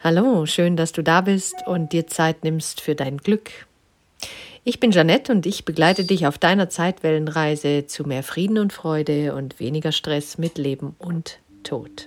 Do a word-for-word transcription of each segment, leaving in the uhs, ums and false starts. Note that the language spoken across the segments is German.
Hallo, schön, dass du da bist und dir Zeit nimmst für dein Glück. Ich bin Jeanette und ich begleite dich auf deiner Zeitwellenreise zu mehr Frieden und Freude und weniger Stress mit Leben und Tod.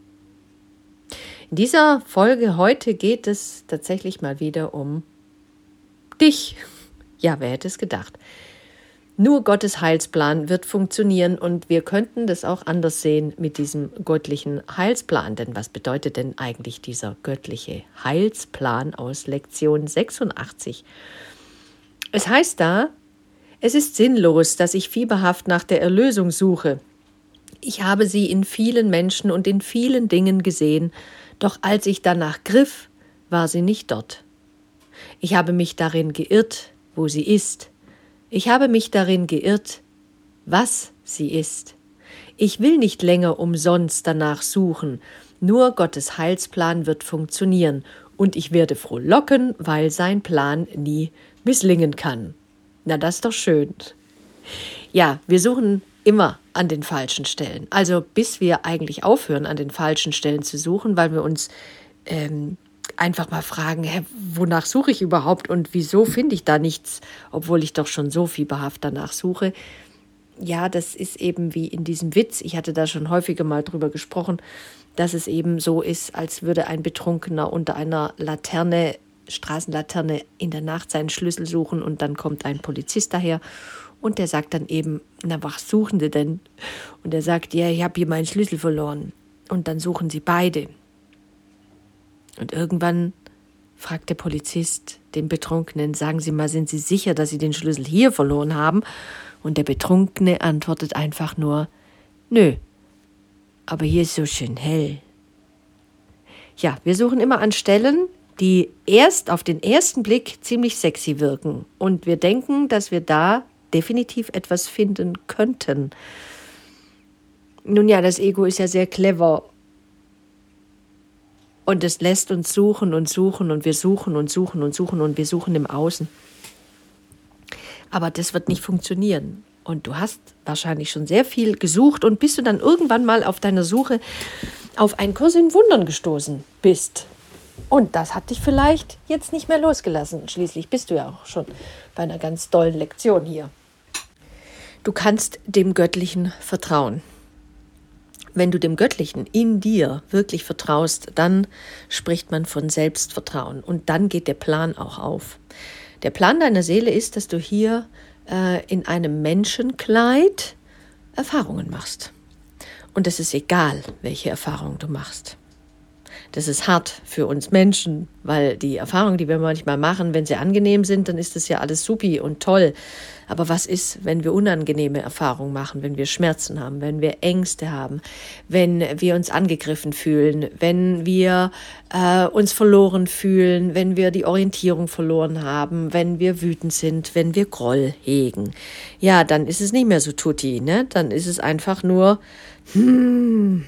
In dieser Folge heute geht es tatsächlich mal wieder um dich. Ja, wer hätte es gedacht? Nur Gottes Heilsplan wird funktionieren und wir könnten das auch anders sehen mit diesem göttlichen Heilsplan. Denn was bedeutet denn eigentlich dieser göttliche Heilsplan aus Lektion sechsundachtzig? Es heißt da, es ist sinnlos, dass ich fieberhaft nach der Erlösung suche. Ich habe sie in vielen Menschen und in vielen Dingen gesehen, doch als ich danach griff, war sie nicht dort. Ich habe mich darin geirrt, wo sie ist. Ich habe mich darin geirrt, was sie ist. Ich will nicht länger umsonst danach suchen, nur Gottes Heilsplan wird funktionieren und ich werde frohlocken, weil sein Plan nie misslingen kann. Na, das ist doch schön. Ja, wir suchen immer an den falschen Stellen, also bis wir eigentlich aufhören, an den falschen Stellen zu suchen, weil wir uns ähm, einfach mal fragen, hä, wonach suche ich überhaupt und wieso finde ich da nichts, obwohl ich doch schon so fieberhaft danach suche. Ja, das ist eben wie in diesem Witz, ich hatte da schon häufiger mal drüber gesprochen, dass es eben so ist, als würde ein Betrunkener unter einer Laterne, Straßenlaterne in der Nacht seinen Schlüssel suchen und dann kommt ein Polizist daher und der sagt dann eben, na, was suchen Sie denn? Und er sagt, ja, ich habe hier meinen Schlüssel verloren. Und dann suchen sie beide. Und irgendwann fragt der Polizist den Betrunkenen, sagen Sie mal, sind Sie sicher, dass Sie den Schlüssel hier verloren haben? Und der Betrunkene antwortet einfach nur, nö, aber hier ist so schön hell. Ja, wir suchen immer an Stellen, die erst auf den ersten Blick ziemlich sexy wirken. Und wir denken, dass wir da definitiv etwas finden könnten. Nun ja, das Ego ist ja sehr clever. Und es lässt uns suchen und suchen und wir suchen und suchen und suchen und wir suchen im Außen. Aber das wird nicht funktionieren. Und du hast wahrscheinlich schon sehr viel gesucht und bis du dann irgendwann mal auf deiner Suche auf einen Kurs in Wundern gestoßen bist. Und das hat dich vielleicht jetzt nicht mehr losgelassen. Schließlich bist du ja auch schon bei einer ganz tollen Lektion hier. Du kannst dem Göttlichen vertrauen. Wenn du dem Göttlichen in dir wirklich vertraust, dann spricht man von Selbstvertrauen und dann geht der Plan auch auf. Der Plan deiner Seele ist, dass du hier äh, in einem Menschenkleid Erfahrungen machst. Und es ist egal, welche Erfahrungen du machst. Das ist hart für uns Menschen, weil die Erfahrungen, die wir manchmal machen, wenn sie angenehm sind, dann ist das ja alles supi und toll. Aber was ist, wenn wir unangenehme Erfahrungen machen, wenn wir Schmerzen haben, wenn wir Ängste haben, wenn wir uns angegriffen fühlen, wenn wir äh, uns verloren fühlen, wenn wir die Orientierung verloren haben, wenn wir wütend sind, wenn wir Groll hegen? Ja, dann ist es nicht mehr so tutti, ne? Dann ist es einfach nur hmm.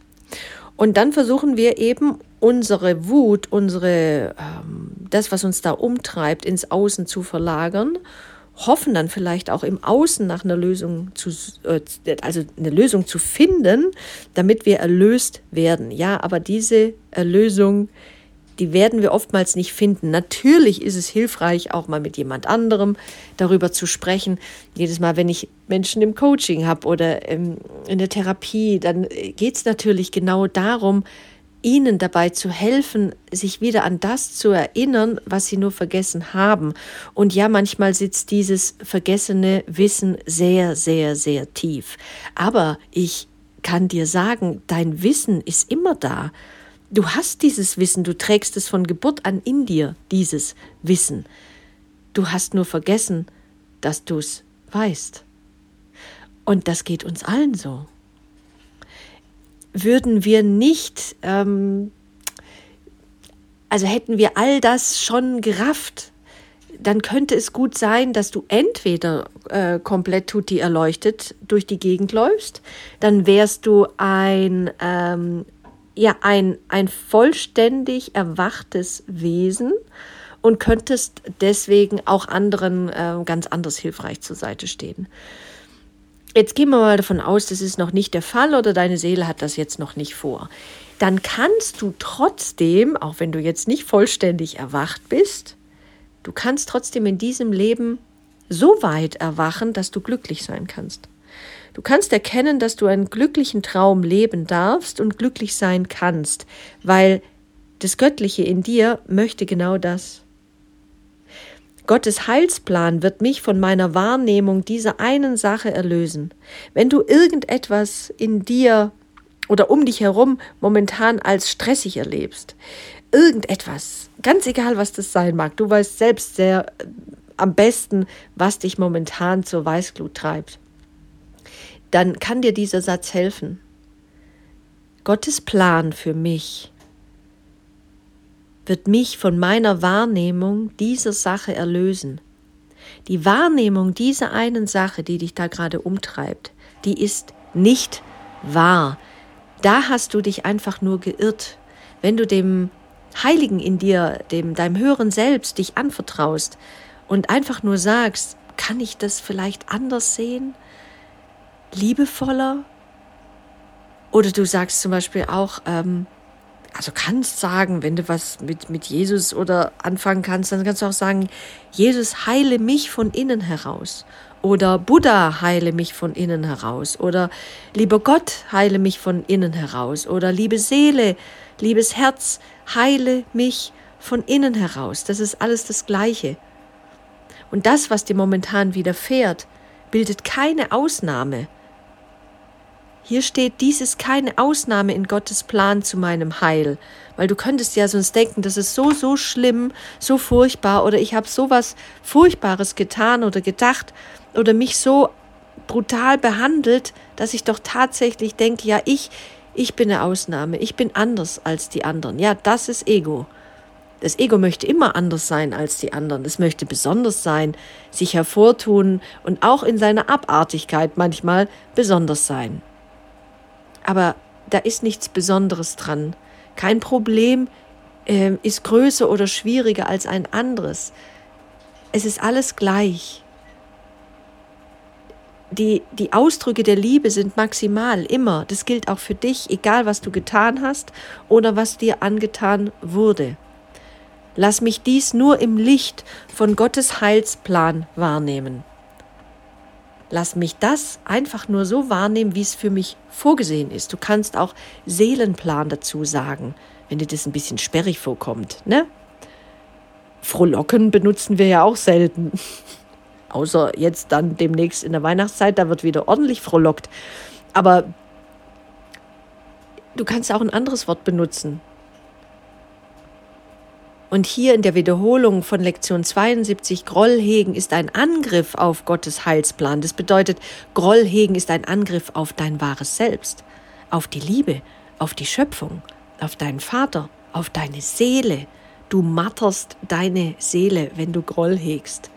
Und dann versuchen wir eben unsere Wut, unsere ähm, das, was uns da umtreibt, ins Außen zu verlagern, hoffen dann vielleicht auch im Außen nach einer Lösung zu, äh, also eine Lösung zu finden, damit wir erlöst werden. Ja, aber diese Erlösung, die werden wir oftmals nicht finden. Natürlich ist es hilfreich, auch mal mit jemand anderem darüber zu sprechen. Jedes Mal, wenn ich Menschen im Coaching habe oder in der Therapie, dann geht es natürlich genau darum, ihnen dabei zu helfen, sich wieder an das zu erinnern, was sie nur vergessen haben. Und ja, manchmal sitzt dieses vergessene Wissen sehr, sehr, sehr tief. Aber ich kann dir sagen, dein Wissen ist immer da. Du hast dieses Wissen, du trägst es von Geburt an in dir, dieses Wissen. Du hast nur vergessen, dass du es weißt. Und das geht uns allen so. Würden wir nicht, ähm, also hätten wir all das schon gerafft, dann könnte es gut sein, dass du entweder äh, komplett tutti erleuchtet durch die Gegend läufst, dann wärst du ein ähm, ja ein, ein vollständig erwachtes Wesen und könntest deswegen auch anderen äh, ganz anders hilfreich zur Seite stehen. Jetzt gehen wir mal davon aus, das ist noch nicht der Fall oder deine Seele hat das jetzt noch nicht vor. Dann kannst du trotzdem, auch wenn du jetzt nicht vollständig erwacht bist, du kannst trotzdem in diesem Leben so weit erwachen, dass du glücklich sein kannst. Du kannst erkennen, dass du einen glücklichen Traum leben darfst und glücklich sein kannst, weil das Göttliche in dir möchte genau das. Gottes Heilsplan wird mich von meiner Wahrnehmung dieser einen Sache erlösen. Wenn du irgendetwas in dir oder um dich herum momentan als stressig erlebst, irgendetwas, ganz egal, was das sein mag, du weißt selbst sehr äh, am besten, was dich momentan zur Weißglut treibt, dann kann dir dieser Satz helfen. Gottes Plan für mich wird mich von meiner Wahrnehmung dieser Sache erlösen. Die Wahrnehmung dieser einen Sache, die dich da gerade umtreibt, die ist nicht wahr. Da hast du dich einfach nur geirrt. Wenn du dem Heiligen in dir, dem, deinem höheren Selbst dich anvertraust und einfach nur sagst, kann ich das vielleicht anders sehen? Liebevoller? Oder du sagst zum Beispiel auch, ähm, also kannst sagen, wenn du was mit, mit Jesus oder anfangen kannst, dann kannst du auch sagen, Jesus, heile mich von innen heraus. Oder Buddha, heile mich von innen heraus. Oder lieber Gott, heile mich von innen heraus. Oder liebe Seele, liebes Herz, heile mich von innen heraus. Das ist alles das Gleiche. Und das, was dir momentan widerfährt, bildet keine Ausnahme. Hier steht, dies ist keine Ausnahme in Gottes Plan zu meinem Heil. Weil du könntest ja sonst denken, das ist so, so schlimm, so furchtbar oder ich habe so was Furchtbares getan oder gedacht oder mich so brutal behandelt, dass ich doch tatsächlich denke, ja, ich, ich bin eine Ausnahme, ich bin anders als die anderen. Ja, das ist Ego. Das Ego möchte immer anders sein als die anderen. Es möchte besonders sein, sich hervortun und auch in seiner Abartigkeit manchmal besonders sein. Aber da ist nichts Besonderes dran. Kein Problem äh, ist größer oder schwieriger als ein anderes. Es ist alles gleich. Die, die Ausdrücke der Liebe sind maximal, immer. Das gilt auch für dich, egal was du getan hast oder was dir angetan wurde. Lass mich dies nur im Licht von Gottes Heilsplan wahrnehmen. Lass mich das einfach nur so wahrnehmen, wie es für mich vorgesehen ist. Du kannst auch Seelenplan dazu sagen, wenn dir das ein bisschen sperrig vorkommt, ne? Frohlocken benutzen wir ja auch selten. Außer jetzt dann demnächst in der Weihnachtszeit, da wird wieder ordentlich frohlockt. Aber du kannst auch ein anderes Wort benutzen. Und hier in der Wiederholung von Lektion zweiundsiebzig, Groll hegen ist ein Angriff auf Gottes Heilsplan. Das bedeutet, Groll hegen ist ein Angriff auf dein wahres Selbst, auf die Liebe, auf die Schöpfung, auf deinen Vater, auf deine Seele. Du marterst deine Seele, wenn du Groll hegst.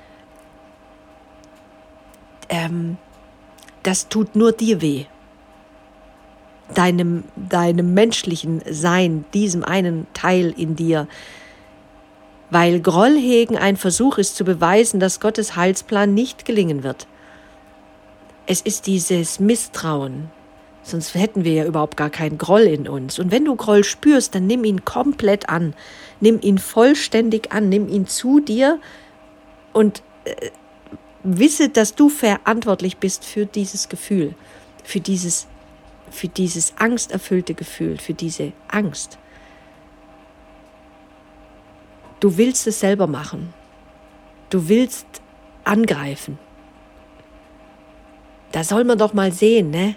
Ähm, das tut nur dir weh. Deinem, deinem menschlichen Sein, diesem einen Teil in dir, weil Groll hegen ein Versuch ist zu beweisen, dass Gottes Heilsplan nicht gelingen wird. Es ist dieses Misstrauen, sonst hätten wir ja überhaupt gar keinen Groll in uns. Und wenn du Groll spürst, dann nimm ihn komplett an, nimm ihn vollständig an, nimm ihn zu dir und äh, wisse, dass du verantwortlich bist für dieses Gefühl, für dieses für dieses angsterfüllte Gefühl, für diese Angst. Du willst es selber machen. Du willst angreifen. Da soll man doch mal sehen, ne?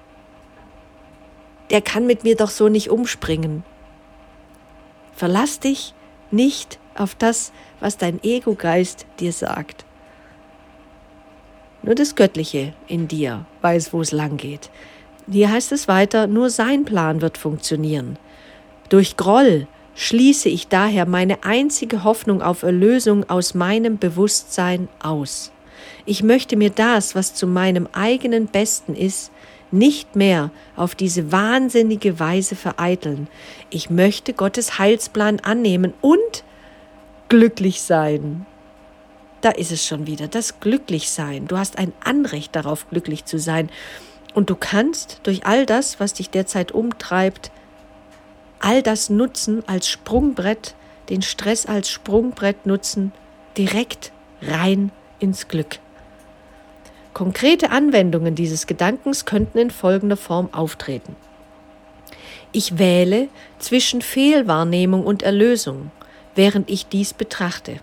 Der kann mit mir doch so nicht umspringen. Verlass dich nicht auf das, was dein Ego-Geist dir sagt. Nur das Göttliche in dir weiß, wo es lang geht. Hier heißt es weiter, nur sein Plan wird funktionieren. Durch Groll schließe ich daher meine einzige Hoffnung auf Erlösung aus meinem Bewusstsein aus. Ich möchte mir das, was zu meinem eigenen Besten ist, nicht mehr auf diese wahnsinnige Weise vereiteln. Ich möchte Gottes Heilsplan annehmen und glücklich sein. da ist es schon wieder, das Glücklichsein. Du hast ein Anrecht darauf, glücklich zu sein. Und du kannst durch all das, was dich derzeit umtreibt, all das nutzen als Sprungbrett, den Stress als Sprungbrett nutzen, direkt rein ins Glück. Konkrete Anwendungen dieses Gedankens könnten in folgender Form auftreten. Ich wähle zwischen Fehlwahrnehmung und Erlösung, während ich dies betrachte.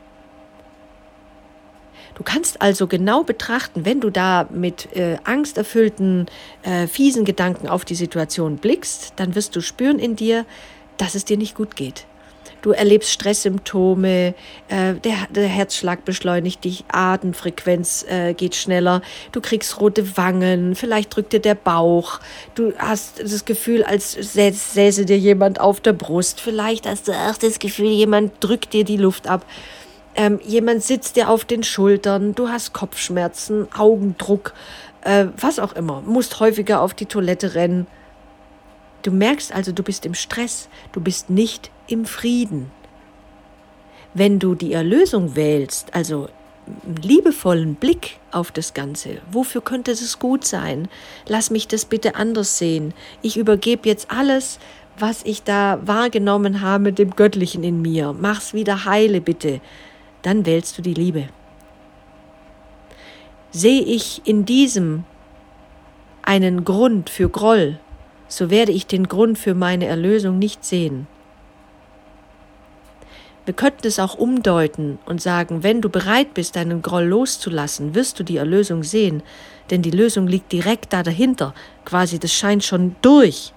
Du kannst also genau betrachten, wenn du da mit äh, angsterfüllten, äh, fiesen Gedanken auf die Situation blickst, dann wirst du spüren in dir, dass es dir nicht gut geht. Du erlebst Stresssymptome, äh, der, der Herzschlag beschleunigt, die Atemfrequenz äh, geht schneller, du kriegst rote Wangen, vielleicht drückt dir der Bauch, du hast das Gefühl, als sä- säße dir jemand auf der Brust, vielleicht hast du auch das Gefühl, jemand drückt dir die Luft ab. Ähm, jemand sitzt dir auf den Schultern, du hast Kopfschmerzen, Augendruck, äh, was auch immer, musst häufiger auf die Toilette rennen. Du merkst also, du bist im Stress, du bist nicht im Frieden. Wenn du die Erlösung wählst, also einen liebevollen Blick auf das Ganze, wofür könnte es gut sein? Lass mich das bitte anders sehen. Ich übergebe jetzt alles, was ich da wahrgenommen habe, dem Göttlichen in mir. Mach's wieder heile, bitte. Dann wählst du die Liebe. Sehe ich in diesem einen Grund für Groll, so werde ich den Grund für meine Erlösung nicht sehen. Wir könnten es auch umdeuten und sagen, wenn du bereit bist, deinen Groll loszulassen, wirst du die Erlösung sehen, denn die Lösung liegt direkt da dahinter, quasi, das scheint schon durch.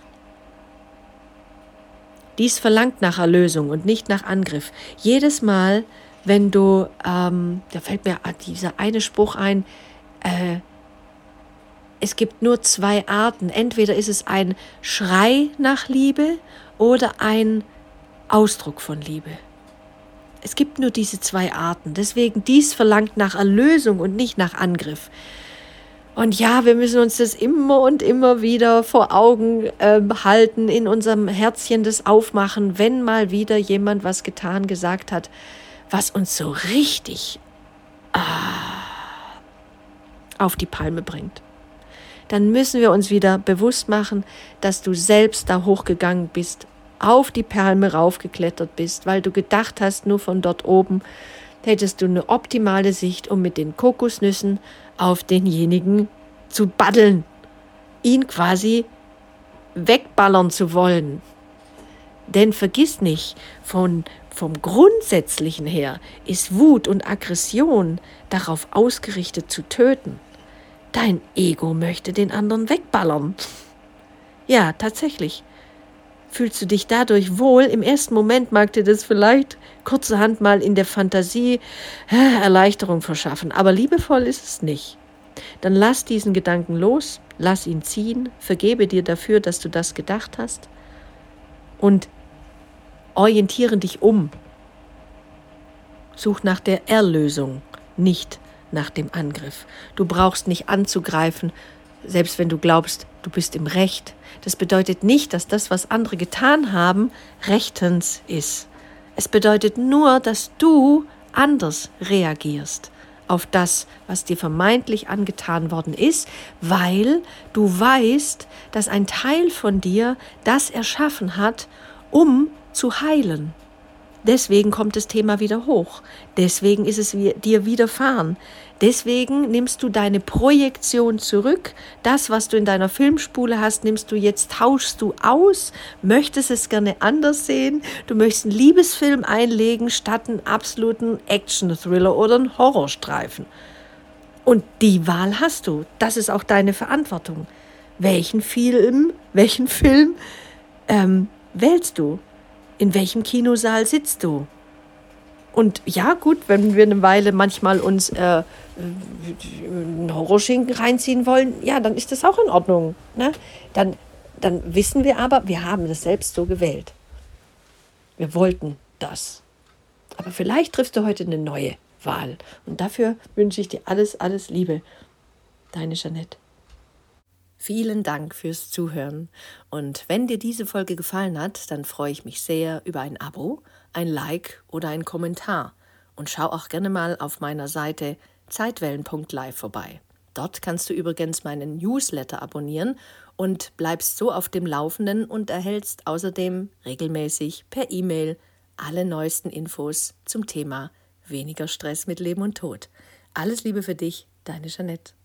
Dies verlangt nach Erlösung und nicht nach Angriff. Jedes Mal, wenn du, ähm, da fällt mir dieser eine Spruch ein, äh, es gibt nur zwei Arten. Entweder ist es ein Schrei nach Liebe oder ein Ausdruck von Liebe. Es gibt nur diese zwei Arten. Deswegen, dies verlangt nach Erlösung und nicht nach Angriff. Und ja, wir müssen uns das immer und immer wieder vor Augen äh, halten, in unserem Herzchen das aufmachen, wenn mal wieder jemand was getan, gesagt hat, was uns so richtig ah, auf die Palme bringt. Dann müssen wir uns wieder bewusst machen, dass du selbst da hochgegangen bist, auf die Palme raufgeklettert bist, weil du gedacht hast, nur von dort oben hättest du eine optimale Sicht, um mit den Kokosnüssen auf denjenigen zu paddeln, ihn quasi wegballern zu wollen. Denn vergiss nicht, von, vom Grundsätzlichen her ist Wut und Aggression darauf ausgerichtet zu töten. Dein Ego möchte den anderen wegballern. Ja, tatsächlich. Fühlst du dich dadurch wohl? Im ersten Moment mag dir das vielleicht kurzerhand mal in der Fantasie äh, Erleichterung verschaffen, aber liebevoll ist es nicht. Dann lass diesen Gedanken los, lass ihn ziehen, vergebe dir dafür, dass du das gedacht hast und orientiere dich um. Such nach der Erlösung, nicht nach dem Angriff. Du brauchst nicht anzugreifen, selbst wenn du glaubst, du bist im Recht. Das bedeutet nicht, dass das, was andere getan haben, rechtens ist. Es bedeutet nur, dass du anders reagierst auf das, was dir vermeintlich angetan worden ist, weil du weißt, dass ein Teil von dir das erschaffen hat, um zu heilen. Deswegen kommt das Thema wieder hoch. Deswegen ist es dir widerfahren. Deswegen nimmst du deine Projektion zurück. Das, was du in deiner Filmspule hast, nimmst du jetzt, tauschst du aus, möchtest es gerne anders sehen. Du möchtest einen Liebesfilm einlegen, statt einen absoluten Action-Thriller oder einen Horrorstreifen. Und die Wahl hast du. Das ist auch deine Verantwortung. Welchen Film, welchen Film ähm, wählst du? In welchem Kinosaal sitzt du? Und ja, gut, wenn wir eine Weile manchmal uns äh, einen Horrorschinken reinziehen wollen, ja, dann ist das auch in Ordnung. Ne? Dann, dann wissen wir aber, wir haben das selbst so gewählt. Wir wollten das. Aber vielleicht triffst du heute eine neue Wahl. Und dafür wünsche ich dir alles, alles Liebe. Deine Jeanette. Vielen Dank fürs Zuhören und wenn dir diese Folge gefallen hat, dann freue ich mich sehr über ein Abo, ein Like oder einen Kommentar Und schau auch gerne mal auf meiner Seite zeitwellen punkt live vorbei. Dort kannst du übrigens meinen Newsletter abonnieren und bleibst so auf dem Laufenden und erhältst außerdem regelmäßig per E-Mail alle neuesten Infos zum Thema weniger Stress mit Leben und Tod. Alles Liebe für dich, deine Jeanette.